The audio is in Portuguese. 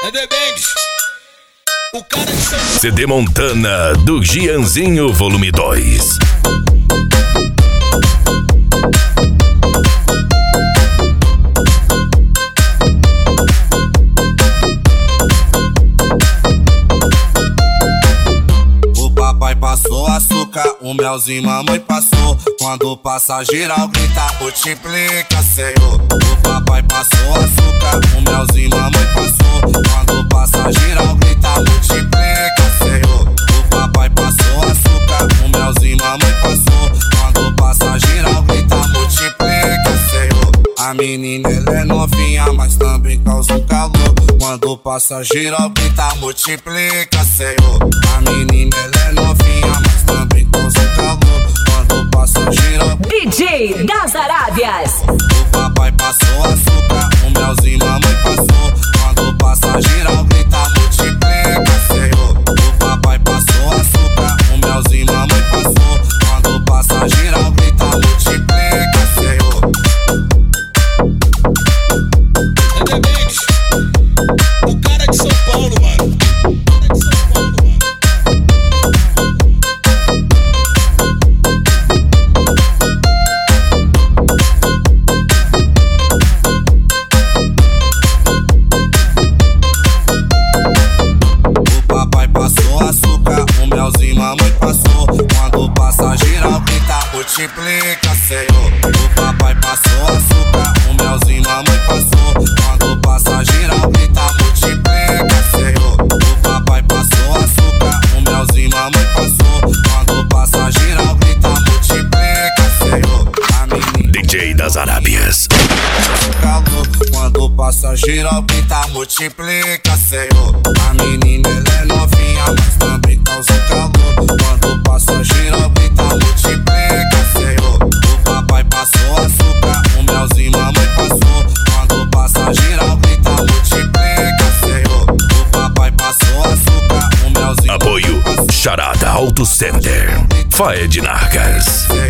É The Banks, o cara de São Paulo. CD Montana do Gianzinho Volume 2. O papai passou açúcar, o melzinho mamãe passou. Quando passa geral grita, multiplica, Senhor. O papai passou açúcar, o melzinho mamãe passou. Quando passa geral grita, multiplica, Senhor. O papai passou açúcar, o melzinho mamãe passou. Quando passa geral grita, multiplica, Senhor. A menina ela é novinha, mas também causa um calor. Quando passa geral grita, multiplica, Senhor. A menina ela é novinha, mas também causa um calor. Quando passa geral DJ das Arábias. o papai passou açúcar, o melzinho mamãe passou. Quando passa geral grita, multiplica, Senhor. O papai passou açúcar, o melzinho mamãe passou. Quando passa geral grita, multiplica, Senhor. É The Banks, o cara de São Paulo, mano. Mamãe passou, quando passa geral grita, multiplica, Senhor. O papai passou açúcar, o melzinho mamãe passou. Quando passa geral grita, multiplica, Senhor. O papai passou açúcar, o melzinho mamãe passou. Quando passa geral grita, multiplica, Senhor. A menina DJ das Arábias. calor, quando passa geral grita, multiplica, Senhor. A menina ela é novinha, mas também causa calor. Quando passa geral grita, multiplica, Senhor. O papai passou açúcar, o melzinho mamãe passou. Quando passa geral grita, multiplica, Senhor. O papai passou açúcar, o melzinho Apoio mamãe passou. Charada Auto Center. Faed Narcas.